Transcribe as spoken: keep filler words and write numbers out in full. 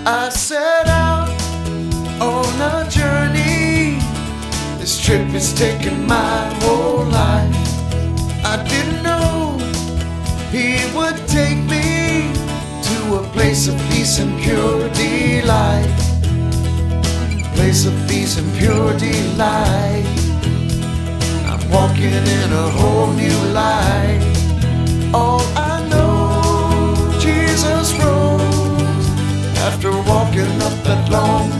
I set out on a journey. This trip is taking my whole life. I didn't know he would take me to a place of peace and pure delight. Place of peace and pure delight. I'm walking in a whole new light. All I know, Jesus rose after walking up that long